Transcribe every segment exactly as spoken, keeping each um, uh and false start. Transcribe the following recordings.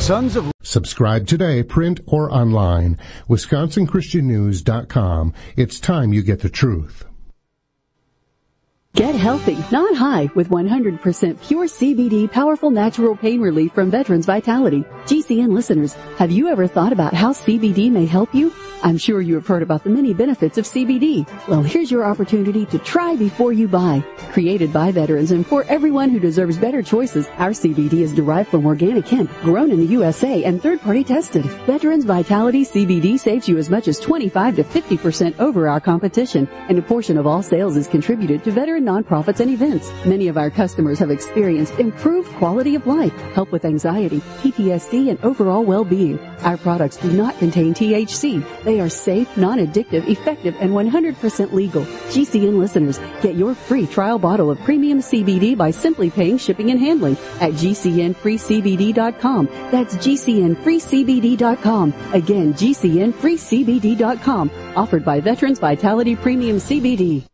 Sons of... Subscribe today, print or online. Wisconsin Christian News dot com. It's time you get the truth. Get healthy, not high, with one hundred percent pure C B D powerful natural pain relief from Veterans Vitality. G C N listeners, have you ever thought about how C B D may help you? I'm sure you have heard about the many benefits of C B D. Well, here's your opportunity to try before you buy. Created by veterans and for everyone who deserves better choices, our C B D is derived from organic hemp, grown in the U S A and third-party tested. Veterans Vitality C B D saves you as much as twenty-five to fifty percent over our competition, and a portion of all sales is contributed to veteran nonprofits and events. Many of our customers have experienced improved quality of life, help with anxiety, P T S D, and overall well-being. Our products do not contain T H C. They are safe, non-addictive, effective, and one hundred percent legal. G C N listeners, get your free trial bottle of premium C B D by simply paying shipping and handling at G C N free C B D dot com. That's G C N free C B D dot com. Again, G C N free C B D dot com. Offered by Veterans Vitality Premium C B D.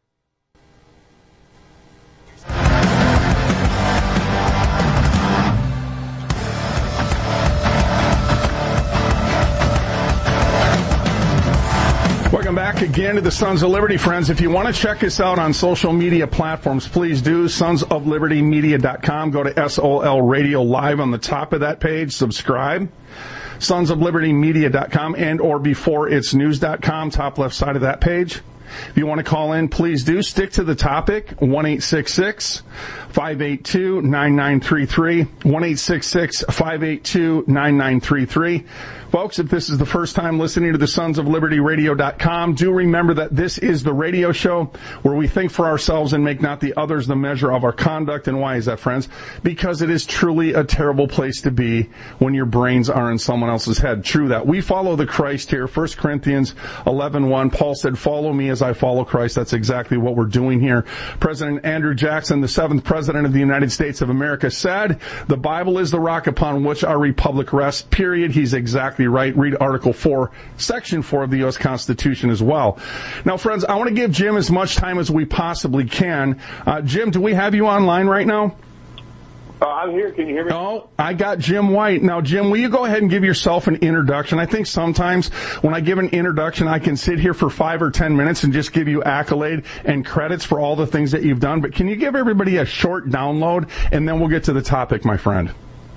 Welcome back again to the Sons of Liberty, friends. If you want to check us out on social media platforms, please do. sons of liberty media dot com. Go to S O L Radio Live on the top of that page. Subscribe. sons of liberty media dot com and or before it's news dot com, top left side of that page. If you want to call in, please do. Stick to the topic, one eight six six, five eight two, nine nine three three, one eight six six, five eight two, nine nine three three. Folks, if this is the first time listening to the sons of liberty radio dot com, do remember that this is the radio show where we think for ourselves and make not the others the measure of our conduct. And why is that, friends? Because it is truly a terrible place to be when your brains are in someone else's head. True that. We follow the Christ here. First Corinthians eleven one, Paul said, follow me as I follow Christ. That's exactly what we're doing here. President Andrew Jackson, the seventh president of the United States of America, said, the Bible is the rock upon which our republic rests, period. He's exactly right. Read Article four, Section four of the U S Constitution as well. Now, friends, I want to give Jim as much time as we possibly can. Uh, Jim, do we have you online right now? Uh, I'm here. Can you hear me? Oh, I got Jim White. Now, Jim, will you go ahead and give yourself an introduction? I think sometimes when I give an introduction, I can sit here for five or ten minutes and just give you accolade and credits for all the things that you've done. But can you give everybody a short download, and then we'll get to the topic, my friend?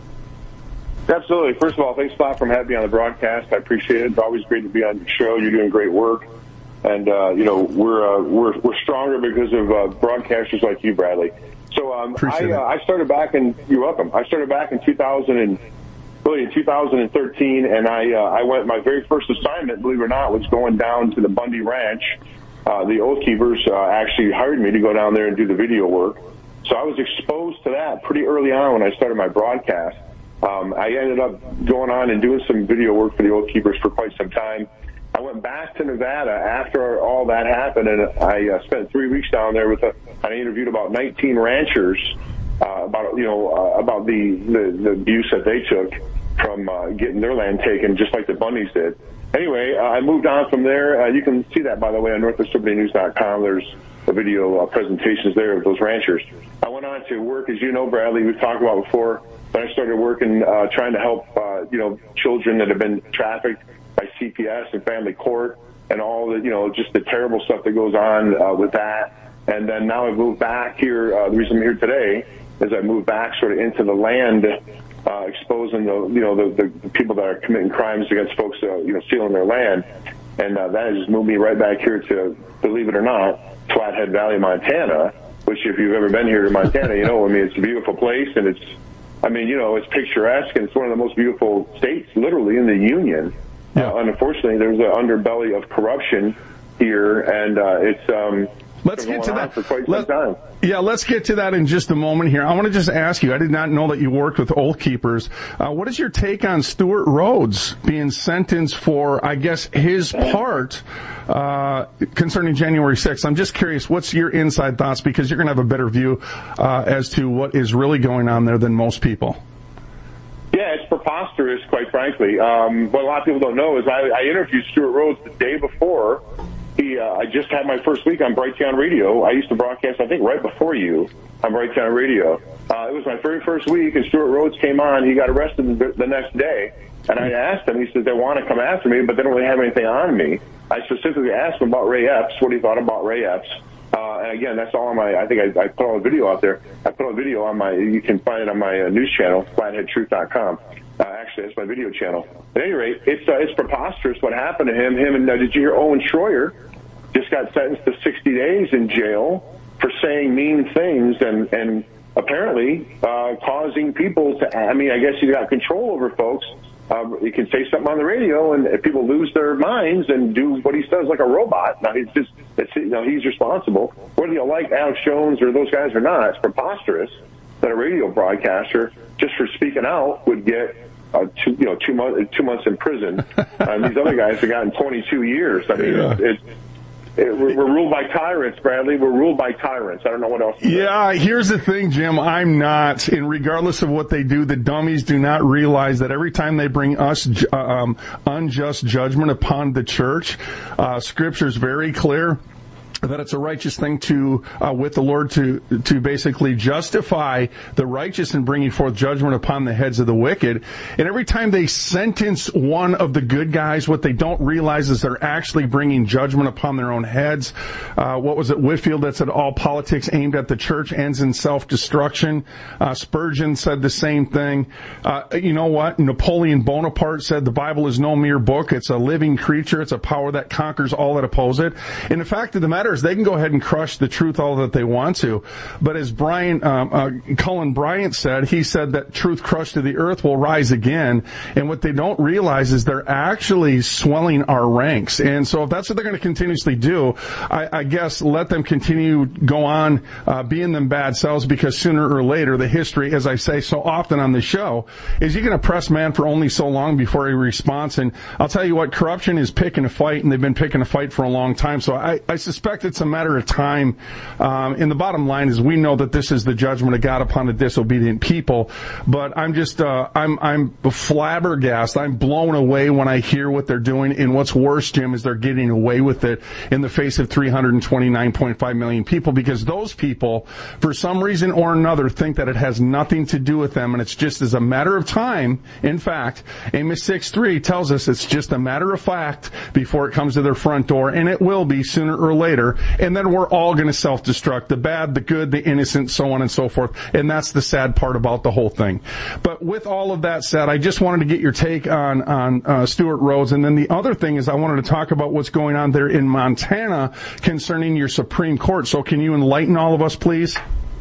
Absolutely. First of all, thanks a lot for having me on the broadcast. I appreciate it. It's always great to be on your show. You're doing great work. And, uh, you know, we're, uh, we're, we're stronger because of, uh, broadcasters like you, Bradley. So, um, I, uh, I started back in, you're welcome. I started back in two thousand and, really in two thousand thirteen, and I, uh, I went, my very first assignment, believe it or not, was going down to the Bundy Ranch. Uh, the Oath Keepers, uh, actually hired me to go down there and do the video work. So I was exposed to that pretty early on when I started my broadcast. Um, I ended up going on and doing some video work for the Oath Keepers for quite some time. I went back to Nevada after all that happened, and I uh, spent three weeks down there with a, I interviewed about nineteen ranchers uh, about, you know, uh, about the, the, the abuse that they took from uh, getting their land taken, just like the Bundys did. Anyway, uh, I moved on from there. Uh, you can see that, by the way, on northwest liberty news dot com. There's the video uh, presentations there of those ranchers. I went on to work, as you know, Bradley, we've talked about before. Then I started working, uh, trying to help, uh, you know, children that have been trafficked by C P S and family court and all the, you know, just the terrible stuff that goes on uh, with that. And then now I've moved back here. Uh, the reason I'm here today is I moved back sort of into the land, uh, exposing the, you know, the, the people that are committing crimes against folks, uh, you know, stealing their land. And uh, that has just moved me right back here to, believe it or not, Flathead Valley, Montana, which if you've ever been here to Montana, you know, I mean, it's a beautiful place, and it's, I mean, you know, it's picturesque, and it's one of the most beautiful states, literally, in the Union. Yeah. Uh, unfortunately, there's an underbelly of corruption here, and uh, it's um, let's get to that for quite Let, some time. Yeah, let's get to that in just a moment here. I want to just ask you, I did not know that you worked with Oath Keepers. Uh, what is your take on Stuart Rhodes being sentenced for, I guess, his part uh, concerning January sixth? I'm just curious, what's your inside thoughts? Because you're going to have a better view uh, as to what is really going on there than most people. Yeah, it's preposterous, quite frankly. Um, what a lot of people don't know is I, I interviewed Stuart Rhodes the day before he, uh, I just had my first week on Brighteon Radio. I used to broadcast, I think, right before you on Brighteon Radio. Uh, it was my very first week, and Stuart Rhodes came on. He got arrested the, the next day, and I asked him. He said they want to come after me, but they don't really have anything on me. I specifically asked him about Ray Epps, what he thought about Ray Epps. Uh, and again, that's all on my, I think I, I put all the video out there. I put a video on my, you can find it on my uh, news channel, flathead truth dot com. Uh, actually, that's my video channel. At any rate, it's, uh, it's preposterous what happened to him. Him and, uh, did you hear Owen Schroyer just got sentenced to sixty days in jail for saying mean things and, and apparently, uh, causing people to, I mean, I guess he's got control over folks. Uh, he can say something on the radio, and people lose their minds and do what he says like a robot. Now he's just, it's, you know, he's responsible. Whether you like Alex Jones or those guys or not, it's preposterous that a radio broadcaster, just for speaking out, would get uh, two, you know, two months, two months in prison. And these other guys have gotten twenty-two years. I mean, yeah. it's. It, we're, we're ruled by tyrants, Bradley. We're ruled by tyrants. I don't know what else to say. Yeah, here's the thing, Jim. I'm not, and regardless of what they do, the dummies do not realize that every time they bring us um, unjust judgment upon the church, uh, Scripture's very clear that it's a righteous thing to, uh, with the Lord to, to basically justify the righteous and bringing forth judgment upon the heads of the wicked. And every time they sentence one of the good guys, what they don't realize is they're actually bringing judgment upon their own heads. Uh, what was it, Whitfield, that said all politics aimed at the church ends in self-destruction? Uh, Spurgeon said the same thing. Uh, you know what? Napoleon Bonaparte said the Bible is no mere book. It's a living creature. It's a power that conquers all that oppose it. And the fact of the matter is they can go ahead and crush the truth all that they want to. But as Brian, um, uh, Cullen Bryant said, he said that truth crushed to the earth will rise again. And what they don't realize is they're actually swelling our ranks. And so if that's what they're going to continuously do, I, I guess let them continue, go on, uh, being them bad selves, because sooner or later the history, as I say so often on the show, is you're going to press man for only so long before he responds. And I'll tell you what, corruption is picking a fight, and they've been picking a fight for a long time. So I, I suspect it's a matter of time. Um, and the bottom line is we know that this is the judgment of God upon the disobedient people. But I'm just, uh, I'm, I'm flabbergasted. I'm blown away when I hear what they're doing. And what's worse, Jim, is they're getting away with it in the face of three hundred twenty-nine point five million people, because those people, for some reason or another, think that it has nothing to do with them. And it's just as a matter of time. In fact, Amos six three tells us it's just a matter of fact before it comes to their front door. And it will be sooner or later. And then we're all going to self-destruct, the bad, the good, the innocent, so on and so forth. And that's the sad part about the whole thing. But with all of that said, I just wanted to get your take on, on uh, Stuart Rhodes. And then the other thing is I wanted to talk about what's going on there in Montana concerning your Supreme Court. So can you enlighten all of us, please?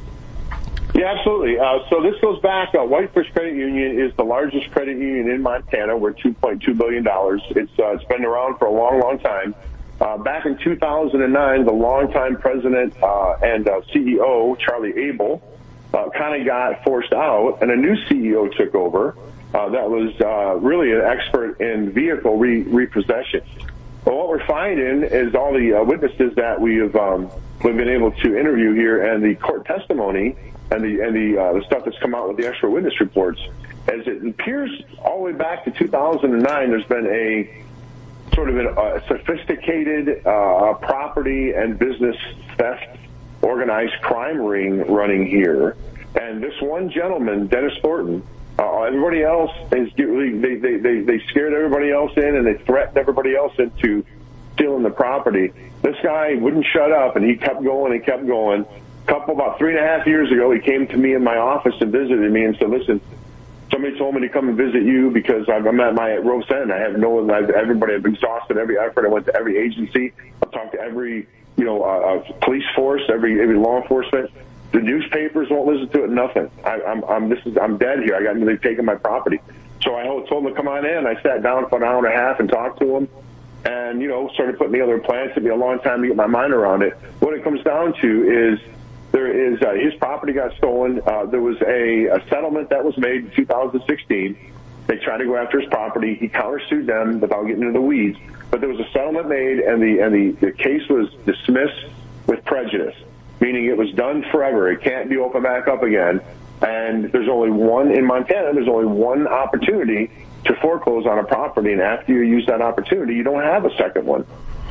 Yeah, absolutely. Uh, so this goes back. Uh, Whitefish Credit Union is the largest credit union in Montana. We're two point two billion dollars. It's, uh, it's been around for a long, long time. Uh, back in two thousand nine, the longtime president uh, and uh, C E O, Charlie Abel, uh, kind of got forced out, and a new C E O took over uh, that was uh, really an expert in vehicle re- repossession. Well, what we're finding is all the uh, witnesses that we have um, we've been able to interview here, and the court testimony, and the and the, uh, the stuff that's come out with the extra witness reports, as it appears all the way back to two thousand nine, there's been a sort of a sophisticated uh, property and business theft, organized crime ring running here. And this one gentleman, Dennis Thornton, uh, everybody else, is they, they, they, they scared everybody else in, and they threatened everybody else into stealing the property. This guy wouldn't shut up, and he kept going and kept going. A couple, about three and a half years ago, he came to me in my office and visited me and said, listen, somebody told me to come and visit you because I'm at my rope's end. I have no, I've, everybody, I've exhausted every effort. I went to every agency. I've talked to every, you know, uh, uh, police force, every every law enforcement. The newspapers won't listen to it. Nothing. I, I'm, I'm, this is, I'm dead here. I got, they've taken my property. So I told them to come on in. I sat down for an hour and a half and talked to them, and you know, started putting together plans. It took me a long time to get my mind around it. What it comes down to is, there is, uh, his property got stolen. Uh, there was a, a settlement that was made in two thousand sixteen. They tried to go after his property. He countersued them without getting into the weeds. But there was a settlement made, and the, and the, the case was dismissed with prejudice, meaning it was done forever. It can't be opened back up again. And there's only one, in Montana, there's only one opportunity to foreclose on a property. And after you use that opportunity, you don't have a second one.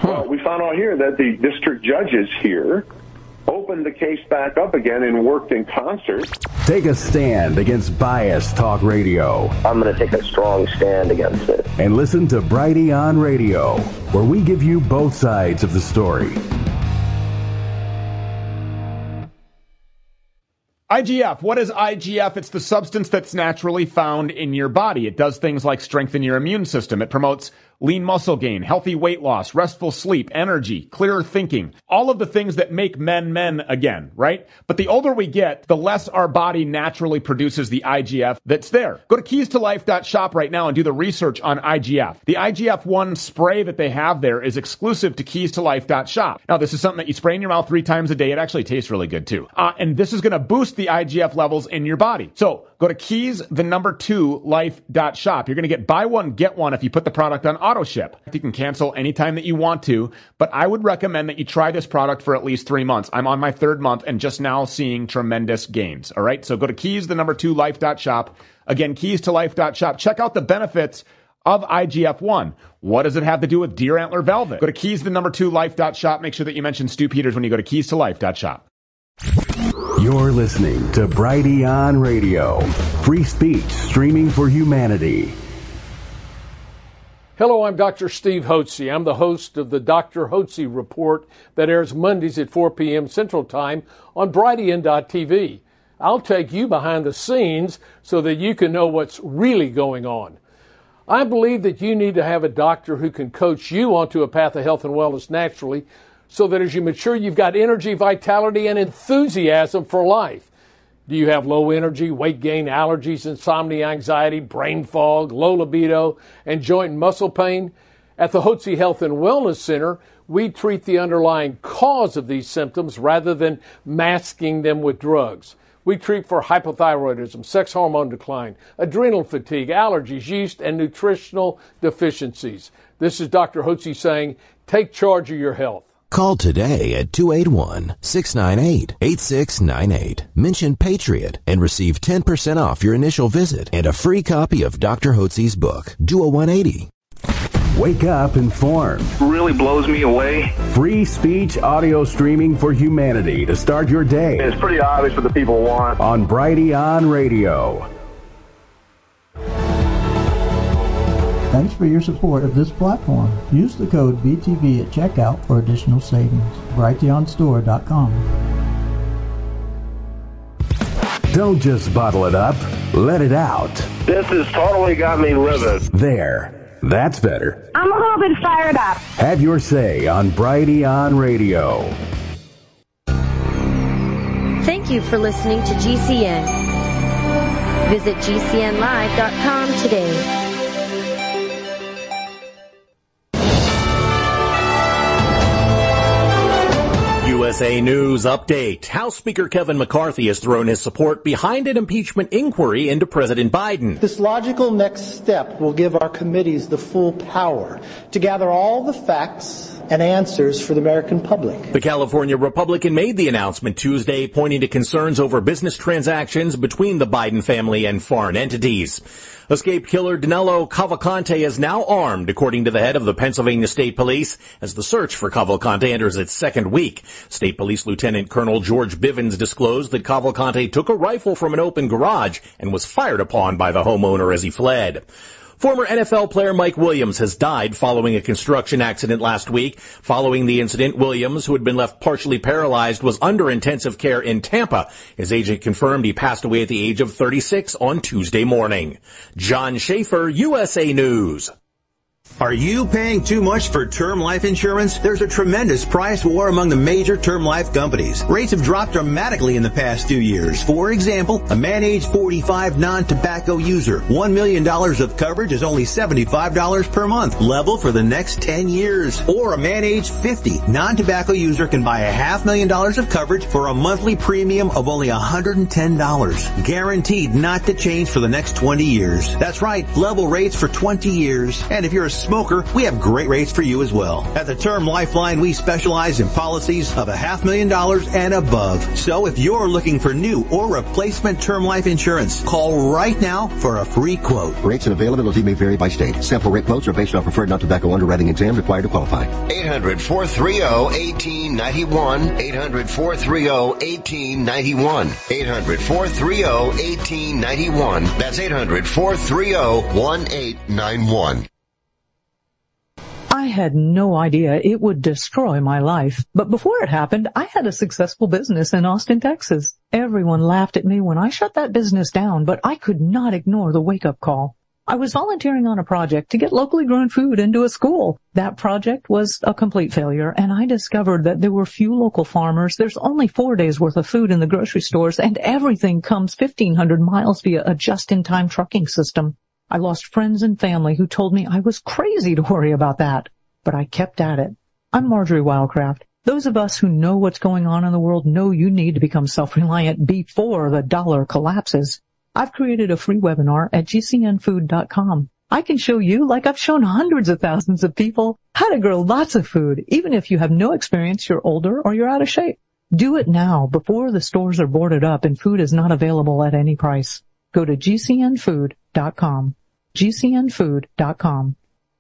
Well, we found out here that the district judges here opened the case back up again and worked in concert. Take a stand against biased talk radio. I'm going to take a strong stand against it. And listen to Brighty on Radio, where we give you both sides of the story. I G F. What is I G F? It's the substance that's naturally found in your body. It does things like strengthen your immune system. It promotes lean muscle gain, healthy weight loss, restful sleep, energy, clearer thinking, all of the things that make men men again, right? But the older we get, the less our body naturally produces the I G F that's there. Go to keys to life dot shop right now and do the research on I G F. The I G F one spray that they have there is exclusive to keys to life dot shop. Now, this is something that you spray in your mouth three times a day. It actually tastes really good too. Uh, and this is going to boost the I G F levels in your body. So go to keys, the number two, life dot shop. You're going to get buy one, get one if you put the product on auto ship. You can cancel anytime that you want to, but I would recommend that you try this product for at least three months. I'm on my third month and just now seeing tremendous gains. All right. So go to keys, the number two, life dot shop. Again, keys to life dot shop. Check out the benefits of I G F one. What does it have to do with deer antler velvet? Go to keys, the number two, life dot shop. Make sure that you mention Stu Peters when you go to keys to life dot shop. You're listening to Brighty on Radio. Free speech streaming for humanity. Hello, I'm Doctor Steve Hotze. I'm the host of the Doctor Hotze Report that airs Mondays at four p.m. Central Time on Brighteon dot t v. I'll take you behind the scenes so that you can know what's really going on. I believe that you need to have a doctor who can coach you onto a path of health and wellness naturally so that as you mature, you've got energy, vitality, and enthusiasm for life. Do you have low energy, weight gain, allergies, insomnia, anxiety, brain fog, low libido, and joint and muscle pain? At the Hotze Health and Wellness Center, we treat the underlying cause of these symptoms rather than masking them with drugs. We treat for hypothyroidism, sex hormone decline, adrenal fatigue, allergies, yeast, and nutritional deficiencies. This is Doctor Hotze saying, take charge of your health. Call today at two eight one, six nine eight, eight six nine eight. Mention Patriot and receive ten percent off your initial visit and a free copy of Doctor Hotze's book, Do a one eighty. Wake up informed. Really blows me away. Free speech audio streaming for humanity to start your day. It's pretty obvious what the people want. On Brighty on Radio. Thanks for your support of this platform. Use the code B T V at checkout for additional savings. Brighteon store dot com. Don't just bottle it up. Let it out. This has totally got me livid. There. That's better. I'm a little bit fired up. Have your say on Brighty on Radio. Thank you for listening to G C N. Visit G C N live dot com today. U S A News Update. House Speaker Kevin McCarthy has thrown his support behind an impeachment inquiry into President Biden. This logical next step will give our committees the full power to gather all the facts and answers for the American public. The California Republican made the announcement Tuesday, pointing to concerns over business transactions between the Biden family and foreign entities. Escaped killer Danilo Cavalcante is now armed, according to the head of the Pennsylvania State Police, as the search for Cavalcante enters its second week. State Police Lieutenant Colonel George Bivens disclosed that Cavalcante took a rifle from an open garage and was fired upon by the homeowner as he fled. Former N F L player Mike Williams has died following a construction accident last week. Following the incident, Williams, who had been left partially paralyzed, was under intensive care in Tampa. His agent confirmed he passed away at the age of thirty-six on Tuesday morning. John Schaefer, U S A News. Are you paying too much for term life insurance? There's a tremendous price war among the major term life companies. Rates have dropped dramatically in the past two years. For example, a man age forty-five non-tobacco user, one million dollars of coverage is only seventy-five dollars per month, level for the next ten years. Or a man age fifty non-tobacco user can buy a half million dollars of coverage for a monthly premium of only one hundred ten dollars. Guaranteed not to change for the next twenty years. That's right, level rates for twenty years. And if you're a smoker, we have great rates for you as well. At the Term Lifeline, we specialize in policies of a half million dollars and above. So if you're looking for new or replacement term life insurance, call right now for a free quote. Rates and availability may vary by state. Sample rate quotes are based on preferred non-tobacco underwriting exam required to qualify. eight hundred, four three zero, one eight nine one. eight hundred, four three zero, one eight nine one. eight hundred, four three zero, one eight nine one. That's eight hundred, four three zero, one eight nine one. I had no idea it would destroy my life. But before it happened, I had a successful business in Austin, Texas. Everyone laughed at me when I shut that business down, but I could not ignore the wake-up call. I was volunteering on a project to get locally grown food into a school. That project was a complete failure, and I discovered that there were few local farmers. There's only four days worth of food in the grocery stores, and everything comes fifteen hundred miles via a just-in-time trucking system. I lost friends and family who told me I was crazy to worry about that, but I kept at it. I'm Marjorie Wildcraft. Those of us who know what's going on in the world know you need to become self-reliant before the dollar collapses. I've created a free webinar at G C N food dot com. I can show you, like I've shown hundreds of thousands of people, how to grow lots of food, even if you have no experience, you're older, or you're out of shape. Do it now, before the stores are boarded up and food is not available at any price. Go to G C N food dot com. G C N food dot com.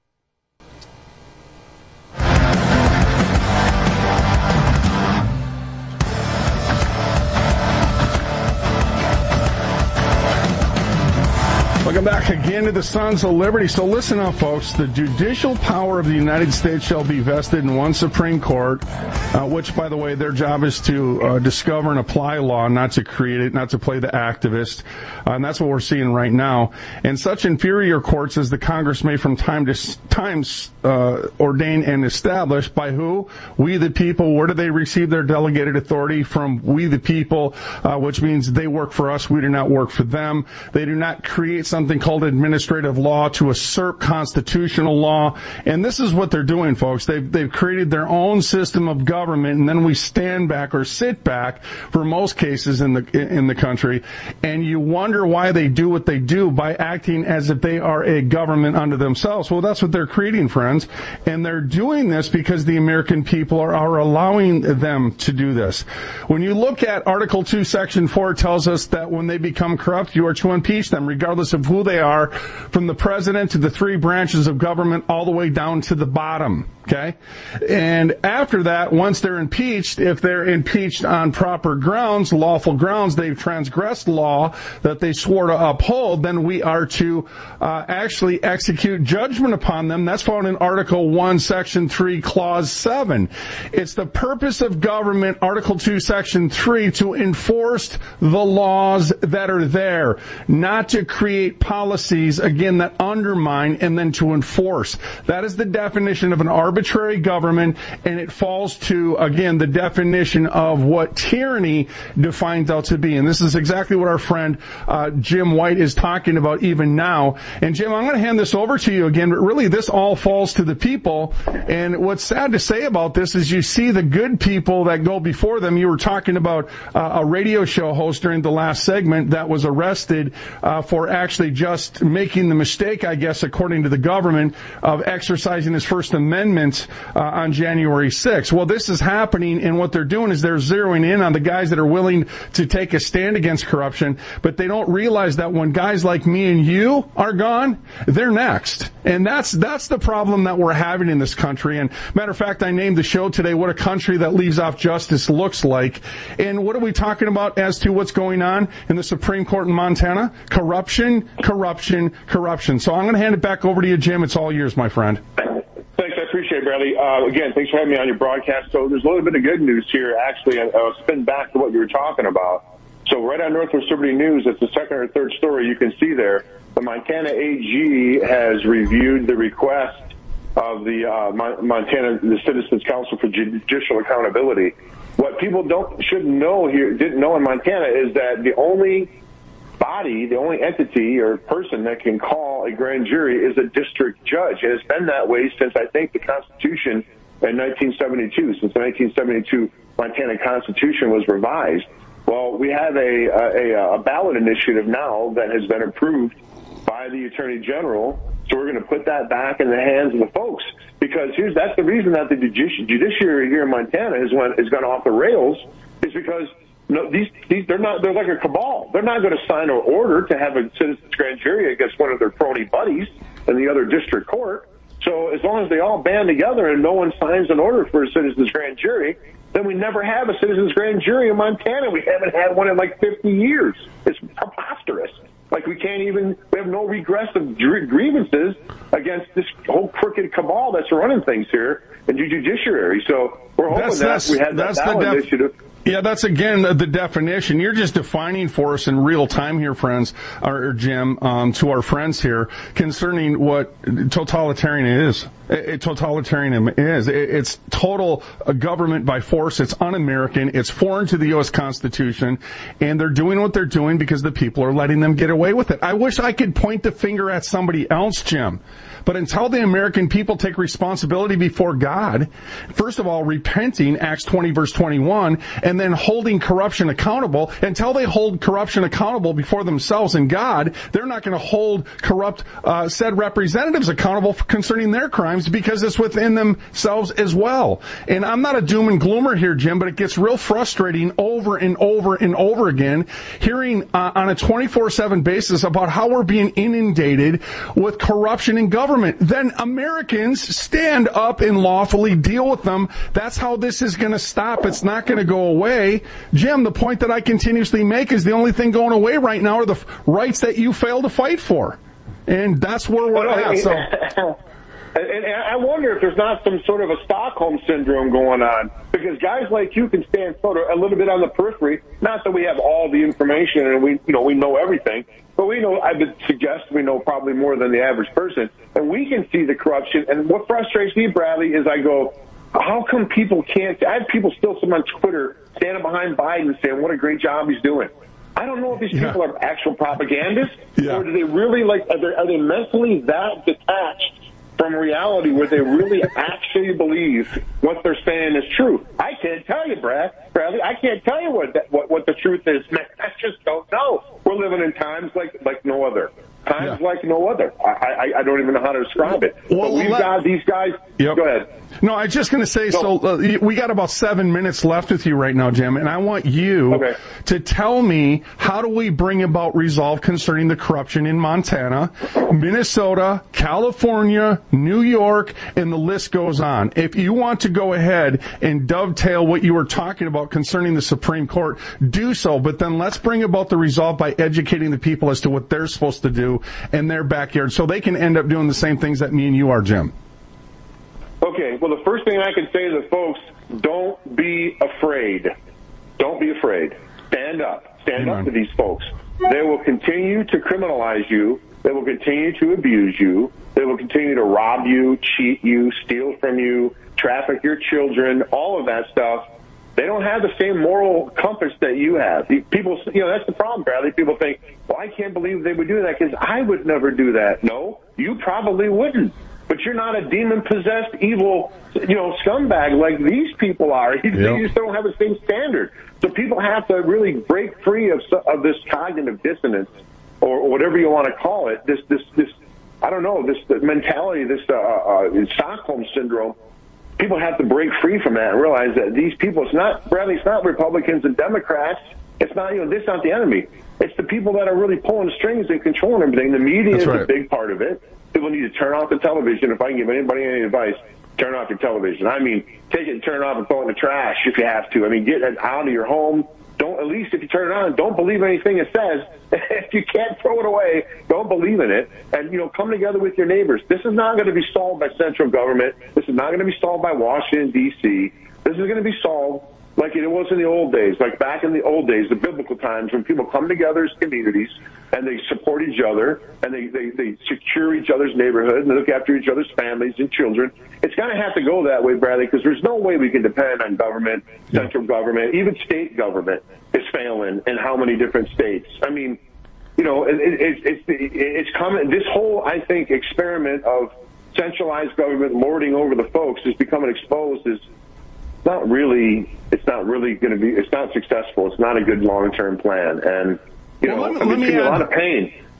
Welcome back again to the Sons of Liberty. So listen up, folks. The judicial power of the United States shall be vested in one Supreme Court, uh, which, by the way, their job is to uh, discover and apply law, not to create it, not to play the activist. Uh, and that's what we're seeing right now. And such inferior courts as the Congress may from time to time uh, ordain and establish by who? We the people. Where do they receive their delegated authority? From we the people, uh, which means they work for us. We do not work for them. They do not create something called administrative law to usurp constitutional law. And this is what they're doing, folks. They've, they've created their own system of government, and then we stand back or sit back for most cases in the in the country. And you wonder why they do what they do by acting as if they are a government unto themselves. Well, that's what they're creating, friends. And they're doing this because the American people are, are allowing them to do this. When you look at Article two, Section four, it tells us that when they become corrupt, you are to impeach them, regardless of who they are, from the president to the three branches of government all the way down to the bottom. Okay? And after that, once they're impeached, if they're impeached on proper grounds, lawful grounds, they've transgressed law that they swore to uphold, then we are to uh, actually execute judgment upon them. That's found in Article one, Section three, Clause seven. It's the purpose of government, Article two, Section three, to enforce the laws that are there, not to create policies, again, that undermine and then to enforce. That is the definition of an arbitrary government, and it falls to, again, the definition of what tyranny defines out to be. And this is exactly what our friend uh, Jim White is talking about even now. And Jim, I'm going to hand this over to you again, but really this all falls to the people. And what's sad to say about this is you see the good people that go before them. You were talking about uh, a radio show host during the last segment that was arrested uh, for actually just making the mistake, I guess, according to the government, of exercising his First Amendment uh, on January sixth. Well, this is happening, and what they're doing is they're zeroing in on the guys that are willing to take a stand against corruption, but they don't realize that when guys like me and you are gone, they're next. And that's that's the problem that we're having in this country. And matter of fact, I named the show today, What a Country That Leaves Off Justice Looks Like. And what are we talking about as to what's going on in the Supreme Court in Montana? Corruption, corruption, corruption. So I'm going to hand it back over to you, Jim. It's all yours, my friend. Thanks, I appreciate it, Bradley. Uh, again, thanks for having me on your broadcast. So there's a little bit of good news here, actually. I'll spin back to what you were talking about. So right on Northwest Liberty News, it's the second or third story you can see there. The Montana A G has reviewed the request of the uh, Montana the Citizens Council for Judicial Accountability. What people don't should know here, didn't know in Montana, is that the only body, the only entity or person that can call a grand jury is a district judge. And it's been that way since, I think, the Constitution in nineteen seventy-two, since the nineteen seventy-two Montana Constitution was revised. Well, we have a, a, a ballot initiative now that has been approved by the Attorney General So we're going to put that back in the hands of the folks, because here's that's the reason that the judici- judiciary here in Montana has went has gone off the rails, is because no, these these they're not they're like a cabal. They're not going to sign an order to have a citizen's grand jury against one of their crony buddies in the other district court. So as long as they all band together and no one signs an order for a citizen's grand jury, then we never have a citizen's grand jury in Montana. We haven't had one in like fifty years. It's preposterous. Like we can't even, we have no redress of grievances against this whole crooked cabal that's running things here in the judiciary. So we're hoping that's, that that's, we have that ballot def- initiative. Yeah, that's, again, the, the definition. You're just defining for us in real time here, friends, or, or Jim, um, to our friends here, concerning what totalitarian is. It, it, totalitarianism is. It, it's total uh, government by force. It's un-American. It's foreign to the U S Constitution. And they're doing what they're doing because the people are letting them get away with it. I wish I could point the finger at somebody else, Jim. But until the American people take responsibility before God, first of all, repenting, Acts twenty, verse twenty-one, and then holding corruption accountable, until they hold corruption accountable before themselves and God, they're not going to hold corrupt uh, said representatives accountable for concerning their crimes, because it's within themselves as well. And I'm not a doom and gloomer here, Jim, but it gets real frustrating over and over and over again, hearing uh, on a twenty-four seven basis about how we're being inundated with corruption in government. Then Americans stand up and lawfully deal with them. That's how this is going to stop. It's not going to go away. Jim, the point that I continuously make is the only thing going away right now are the f- rights that you fail to fight for. And that's where we're at. So. And, and I wonder if there's not some sort of a Stockholm syndrome going on, because guys like you can stand sort of a little bit on the periphery. Not that we have all the information and we, you know, we know everything, but we know, I would suggest we know probably more than the average person, and we can see the corruption. And what frustrates me, Bradley, is I go, how come people can't? I have people still some on Twitter standing behind Biden saying what a great job he's doing. I don't know if these yeah. people are actual propagandists, yeah. or do they really like? Are they, are they mentally that detached from reality where they really actually believe what they're saying is true? I can't tell you, Brad. Bradley, I can't tell you what that, what, what the truth is, man. I just don't know. We're living in times like like no other. Times yeah. like no other. I, I I don't even know how to describe it. Well, but we've let, got these guys. Yep. Go ahead. No, I was just going to say, so, so uh, we got about seven minutes left with you right now, Jim, and I want you okay. to tell me, how do we bring about resolve concerning the corruption in Montana, Minnesota, California, New York, and the list goes on. If you want to go ahead and dovetail what you were talking about concerning the Supreme Court, do so, but then let's bring about the resolve by educating the people as to what they're supposed to do in their backyard, so they can end up doing the same things that me and you are, Jim. Okay, well, the first thing I can say to the folks, don't be afraid. Don't be afraid. Stand up. Stand Amen. up to these folks. They will continue to criminalize you. They will continue to abuse you. They will continue to rob you, cheat you, steal from you, traffic your children, all of that stuff. They don't have the same moral compass that you have. People, you know, that's the problem, Bradley. People think, well, I can't believe they would do that because I would never do that. No, you probably wouldn't. But you're not a demon-possessed, evil, you know, scumbag like these people are. You, yep. you just don't have the same standard. So people have to really break free of of this cognitive dissonance, or whatever you want to call it. This, this, this. I don't know. This mentality, this uh, uh, Stockholm syndrome. People have to break free from that and realize that these people. It's not Bradley. It's not Republicans and Democrats. It's not, you know, this is not the enemy. It's the people that are really pulling the strings and controlling everything. The media That's is right. a big part of it. People need to turn off the television. If I can give anybody any advice, turn off your television. I mean, take it and turn it off and throw it in the trash if you have to. I mean, get it out of your home. Don't, at least if you turn it on, don't believe anything it says. If you can't throw it away, don't believe in it. And, you know, come together with your neighbors. This is not going to be solved by central government. This is not going to be solved by Washington, D C This is going to be solved like it was in the old days, like back in the old days, the biblical times, when people come together as communities and they support each other and they, they, they secure each other's neighborhood and they look after each other's families and children. It's going to have to go that way, Bradley, because there's no way we can depend on government, central government, even state government is failing in how many different states. I mean, you know, it, it, it, it, it's coming. This whole, I think, experiment of centralized government lording over the folks is becoming exposed as not really, it's not really going to be, it's not successful. It's not a good long-term plan. And, you well, know, let me, I mean, let me it's add, a lot of pain.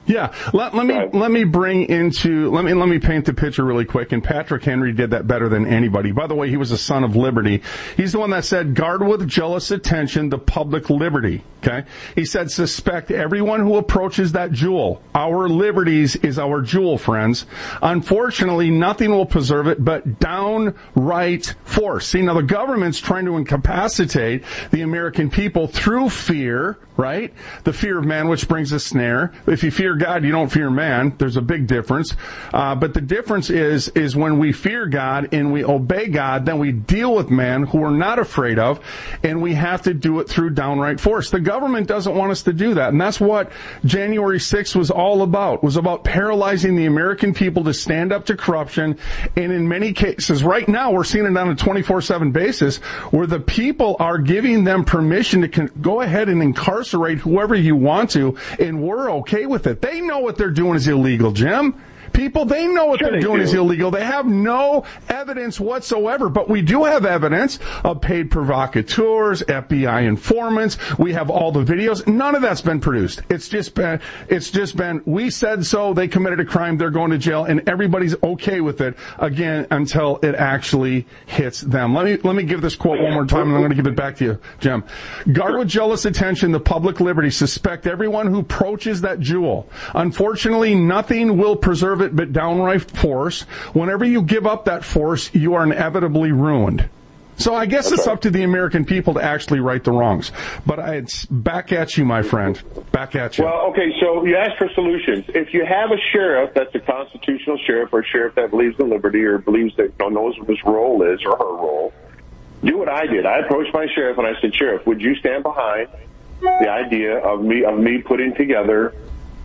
Yeah, let, let me let me bring into let me let me paint the picture really quick. And Patrick Henry did that better than anybody. By the way, he was a son of liberty. He's the one that said, "Guard with jealous attention the public liberty." Okay, he said, "Suspect everyone who approaches that jewel. Our liberties is our jewel, friends. Unfortunately, nothing will preserve it but downright force." See, now the government's trying to incapacitate the American people through fear, right? The fear of man, which brings a snare. If you fear God, you don't fear man. There's a big difference. Uh, but the difference is, is when we fear God and we obey God, then we deal with man who we're not afraid of, and we have to do it through downright force. The government doesn't want us to do that, and that's what January sixth was all about. It was about paralyzing the American people to stand up to corruption, and in many cases, right now, we're seeing it on a twenty-four seven basis, where the people are giving them permission to con- go ahead and incarcerate whoever you want to, and we're okay with it. They know what they're doing is illegal, Jim. People, they know what sure they're they doing do. is illegal. They have no evidence whatsoever, but we do have evidence of paid provocateurs, F B I informants. We have all the videos. None of that's been produced. It's just been, it's just been, we said so, they committed a crime, they're going to jail, and everybody's okay with it, again, until it actually hits them. Let me, let me give this quote one more time, and I'm going to give it back to you, Jim. "Guard with jealous attention the public liberty. Suspect everyone who approaches that jewel. Unfortunately, nothing will preserve it but downright force. Whenever you give up that force, you are inevitably ruined." So I guess it's up to the American people to actually right the wrongs. But I, it's back at you, my friend. Back at you. Well, okay, so you asked for solutions. If you have a sheriff that's a constitutional sheriff, or a sheriff that believes in liberty, or believes that, you know, knows what his role is or her role, do what I did. I approached my sheriff and I said, "Sheriff, would you stand behind the idea of me of me putting together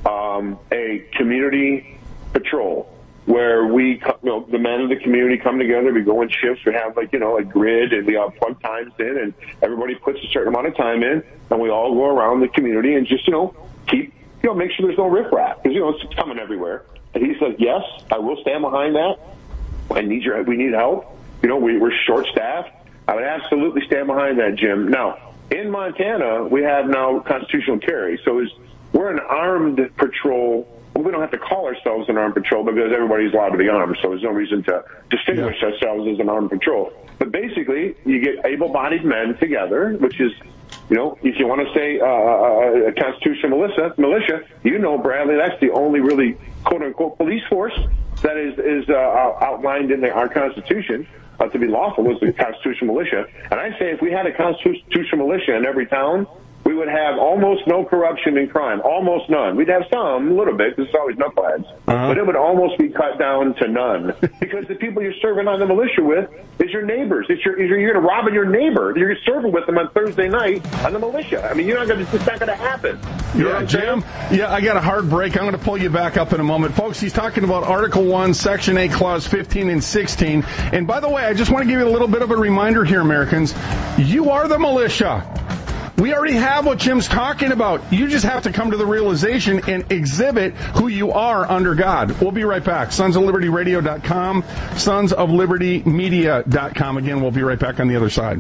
um, a community patrol where we, you know, the men of the community come together, we go in shifts, we have, like, you know, a grid, and we all plug times in, and everybody puts a certain amount of time in, and we all go around the community and just, you know, keep, you know, make sure there's no riffraff, because, you know, it's coming everywhere." And he said, "Yes, I will stand behind that. I need your, we need help. You know, we, we're short-staffed. I would absolutely stand behind that, Jim." Now, in Montana, we have now constitutional carry, so is we're an armed patrol. We don't have to call ourselves an armed patrol because everybody's allowed to be armed, so there's no reason to distinguish yeah. ourselves as an armed patrol. But basically, you get able-bodied men together, which is, you know, if you want to say uh, a constitutional militia, militia, you know, Bradley, that's the only really quote-unquote police force that is, is uh, outlined in the, our Constitution uh, to be lawful is the constitutional militia. And I say if we had a constitutional militia in every town, we would have almost no corruption and crime, almost none. We'd have some, a little bit, because it's always knuckleheads, uh-huh. but it would almost be cut down to none. Because the people you're serving on the militia with is your neighbors. It's your, you're going to rob your neighbor. You're serving with them on Thursday night on the militia. I mean, you're not going to, it's not going to happen. You know yeah, Jim, yeah, I got a hard break. I'm going to pull you back up in a moment. Folks, he's talking about Article one, Section eight, Clause fifteen and sixteen. And by the way, I just want to give you a little bit of a reminder here, Americans. You are the militia. We already have what Jim's talking about. You just have to come to the realization and exhibit who you are under God. We'll be right back. sons of liberty radio dot com, sons of liberty media dot com. Again, we'll be right back on the other side.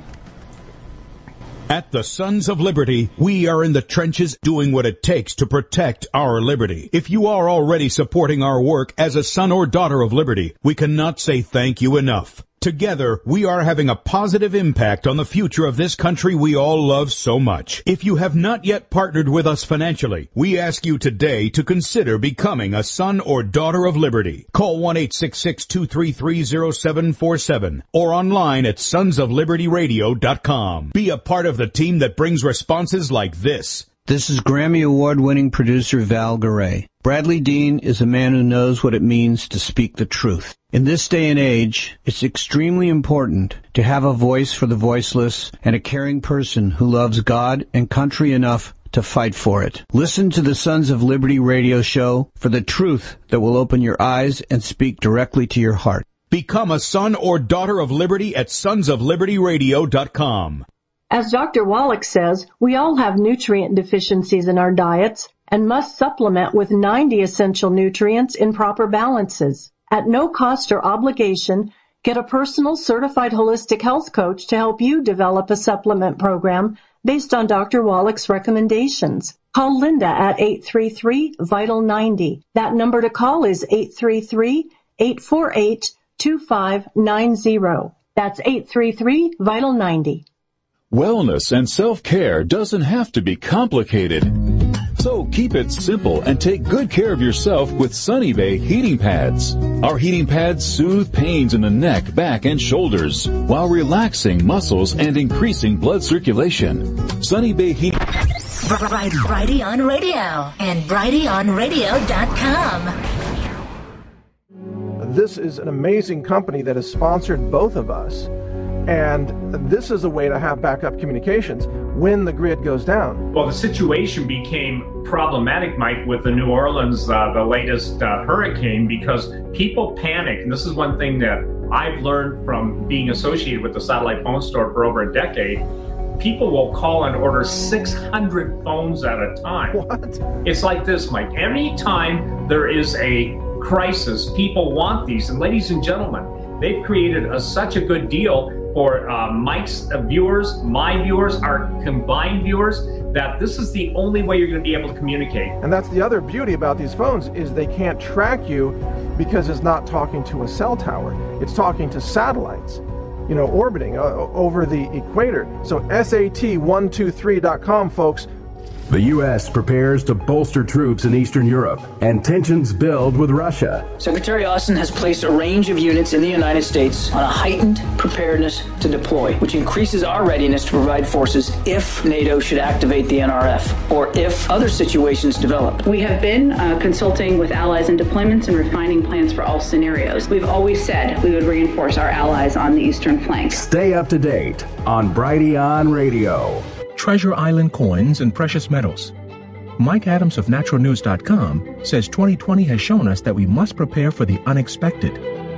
At the Sons of Liberty, we are in the trenches doing what it takes to protect our liberty. If you are already supporting our work as a son or daughter of liberty, we cannot say thank you enough. Together, we are having a positive impact on the future of this country we all love so much. If you have not yet partnered with us financially, we ask you today to consider becoming a son or daughter of liberty. Call one eight six six, two three three, zero seven four seven or online at sons of liberty radio dot com. Be a part of the team that brings responses like this. This is Grammy Award-winning producer Val Garay. Bradley Dean is a man who knows what it means to speak the truth. In this day and age, it's extremely important to have a voice for the voiceless and a caring person who loves God and country enough to fight for it. Listen to the Sons of Liberty radio show for the truth that will open your eyes and speak directly to your heart. Become a son or daughter of liberty at sons of liberty radio dot com. As Doctor Wallach says, we all have nutrient deficiencies in our diets and must supplement with ninety essential nutrients in proper balances. At no cost or obligation, get a personal certified holistic health coach to help you develop a supplement program based on Doctor Wallach's recommendations. Call Linda at eight three three, vital ninety. That number to call is eight three three, eight four eight, two five nine zero. That's eight three three, vital ninety. Wellness and self-care doesn't have to be complicated. So keep it simple and take good care of yourself with Sunny Bay heating pads. Our heating pads soothe pains in the neck, back, and shoulders while relaxing muscles and increasing blood circulation. Sunny Bay heating Brighty on Radio and brighty on radio dot com. This is an amazing company that has sponsored both of us. And this is a way to have backup communications when the grid goes down. Well, the situation became problematic, Mike, with the New Orleans, uh, the latest uh, hurricane, because people panic. And this is one thing that I've learned from being associated with the satellite phone store for over a decade. People will call and order six hundred phones at a time. What? It's like this, Mike. Anytime there is a crisis, people want these. And ladies and gentlemen, they've created a, such a good deal for uh, Mike's uh, viewers, my viewers, our combined viewers, that this is the only way you're going to be able to communicate. And that's the other beauty about these phones, is they can't track you because it's not talking to a cell tower. It's talking to satellites, you know, orbiting uh, over the equator. So S A T one two three dot com, folks. The U S prepares to bolster troops in Eastern Europe, and tensions build with Russia. Secretary Austin has placed a range of units in the United States on a heightened preparedness to deploy, which increases our readiness to provide forces if NATO should activate the N R F, or if other situations develop. We have been uh, consulting with allies in deployments and refining plans for all scenarios. We've always said we would reinforce our allies on the eastern flank. Stay up to date on Brighteon Radio. Treasure Island coins and precious metals. Mike Adams of natural news dot com says twenty twenty has shown us that we must prepare for the unexpected.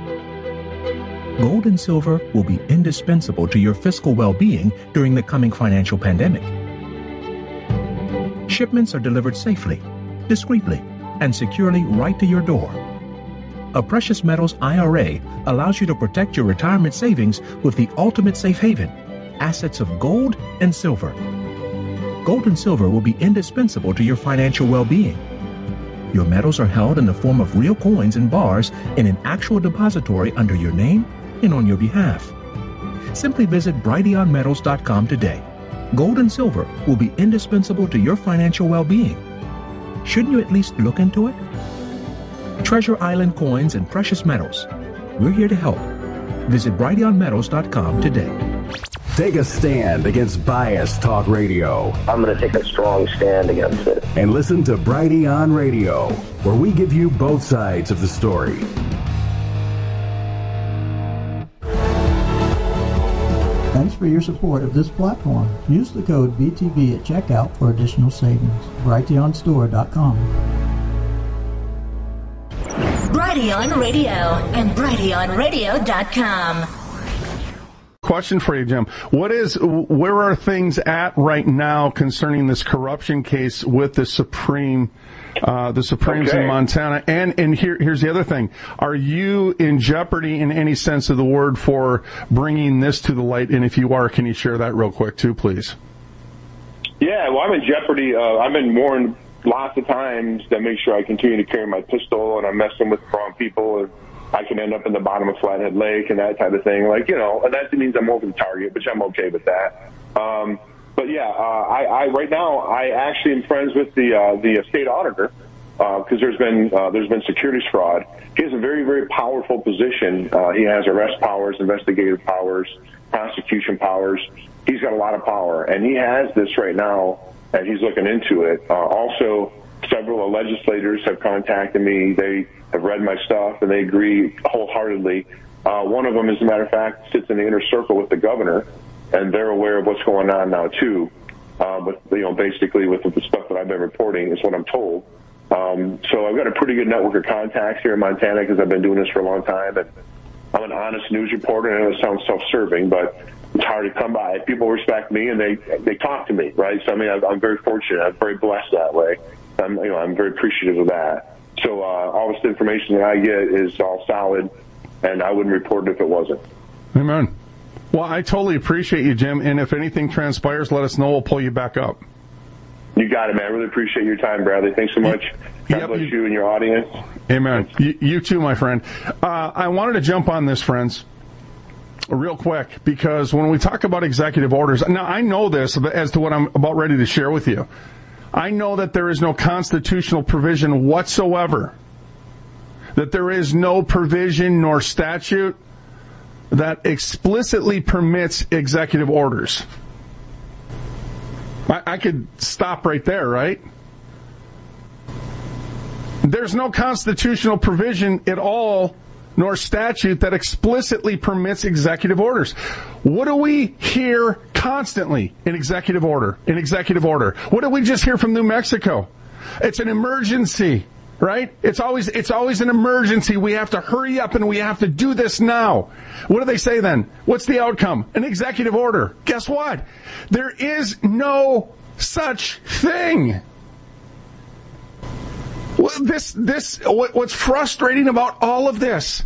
Gold and silver will be indispensable to your fiscal well-being during the coming financial pandemic. Shipments are delivered safely, discreetly, and securely right to your door. A precious metals I R A allows you to protect your retirement savings with the ultimate safe haven, assets of gold and silver. Gold and silver will be indispensable to your financial well-being. Your metals are held in the form of real coins and bars in an actual depository under your name and on your behalf. Simply visit brighteon metals dot com today. Gold and silver will be indispensable to your financial well-being. Shouldn't you at least look into it? Treasure Island coins and precious metals. We're here to help. Visit brighteon metals dot com today. Take a stand against biased talk radio. I'm going to take a strong stand against it. And listen to Brighteon Radio, where we give you both sides of the story. Thanks for your support of this platform. Use the code B T V at checkout for additional savings. brighteon store dot com. Brighteon Radio and brighteon radio dot com. Question for you, Jim. What is, where are things at right now concerning this corruption case with the Supreme, uh, the Supremes okay. in Montana? And, and here, here's the other thing. Are you in jeopardy in any sense of the word for bringing this to the light? And if you are, can you share that real quick too, please? Yeah, well, I'm in jeopardy. Uh, I've been warned lots of times to make sure I continue to carry my pistol, and I'm messing with the wrong people, and I can end up in the bottom of Flathead Lake and that type of thing. Like, you know, and that means I'm over the target, which I'm okay with that. Um, but yeah, uh, I, I, right now, I actually am friends with the, uh, the state auditor, uh, cause there's been, uh, there's been securities fraud. He has a very, very powerful position. Uh, he has arrest powers, investigative powers, prosecution powers. He's got a lot of power, and he has this right now, and he's looking into it. Uh, also, several legislators have contacted me. They have read my stuff, and they agree wholeheartedly. Uh, one of them, as a matter of fact, sits in the inner circle with the governor, and they're aware of what's going on now, too. Uh, but, you know, basically with the stuff that I've been reporting is what I'm told. Um, so I've got a pretty good network of contacts here in Montana because I've been doing this for a long time. And I'm an honest news reporter, and I know it sounds self-serving, but it's hard to come by. People respect me, and they they talk to me, right? So, I mean, I'm, I'm very fortunate. I'm very blessed that way. I'm, you know, I'm very appreciative of that. So uh, all this information that I get is all solid, and I wouldn't report it if it wasn't. Amen. Well, I totally appreciate you, Jim. And if anything transpires, let us know. We'll pull you back up. You got it, man. I really appreciate your time, Bradley. Thanks so much. God yep. bless you and your audience. Amen. You, you too, my friend. Uh, I wanted to jump on this, friends, real quick, because when we talk about executive orders, now I know this as to what I'm about ready to share with you. I know that there is no constitutional provision whatsoever, that there is no provision nor statute that explicitly permits executive orders. I, I could stop right there, right? There's no constitutional provision at all, nor statute, that explicitly permits executive orders. What do we hear constantly in executive order? In executive order. What did we just hear from New Mexico? It's an emergency, right? It's always, it's always an emergency. We have to hurry up and we have to do this now. What do they say then? What's the outcome? An executive order. Guess what? There is no such thing. This, this, what's frustrating about all of this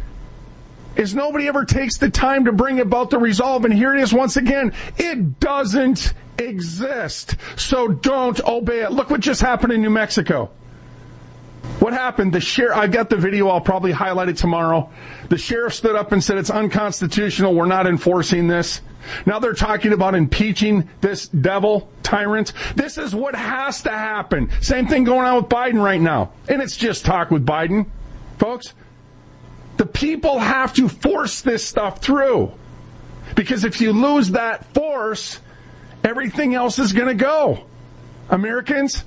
is nobody ever takes the time to bring about the resolve, and here it is once again. It doesn't exist, so don't obey it. Look what just happened in New Mexico. What happened? The sheriff, I've got the video, I'll probably highlight it tomorrow. The sheriff stood up and said it's unconstitutional, we're not enforcing this. Now they're talking about impeaching this devil tyrant. This is what has to happen. Same thing going on with Biden right now. And it's just talk with Biden, folks. The people have to force this stuff through. Because if you lose that force, everything else is going to go. Americans,